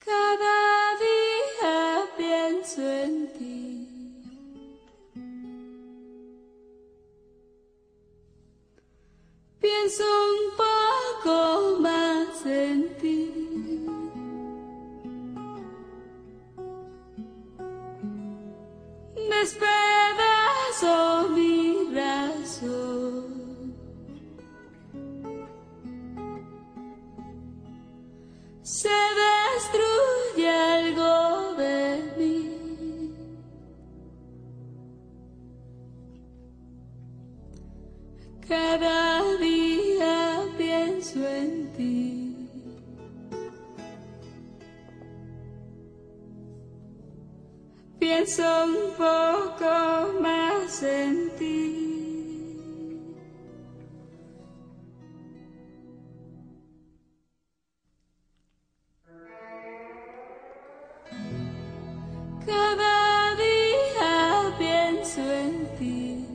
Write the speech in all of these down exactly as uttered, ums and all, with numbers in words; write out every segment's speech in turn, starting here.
Cada día pienso en ti. Pienso un poco más en ti. Despedazo mi razón. Se destruye algo de mí. Cada día pienso en ti. Pienso un poco más en ti. Cada día pienso en ti.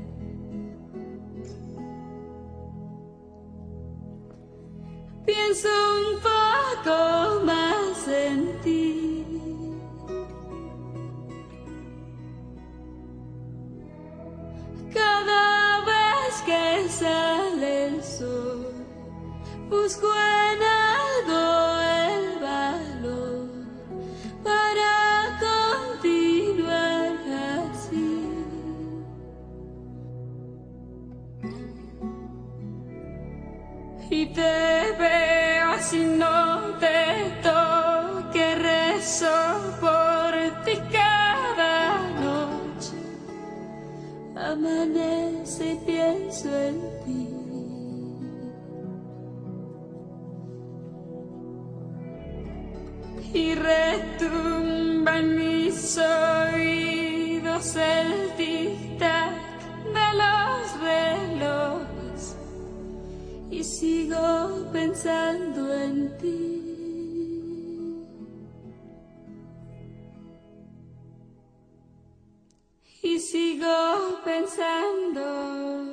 Pienso un poco más en ti. Cada vez que sale el sol, busco en algo el valor para continuar así. Y te veo así, no te toque, rezo por ti cada noche. Amanece y pienso en ti. Y retumba en mis oídos el tic-tac de los relojes. Y sigo pensando en ti. Y sigo pensando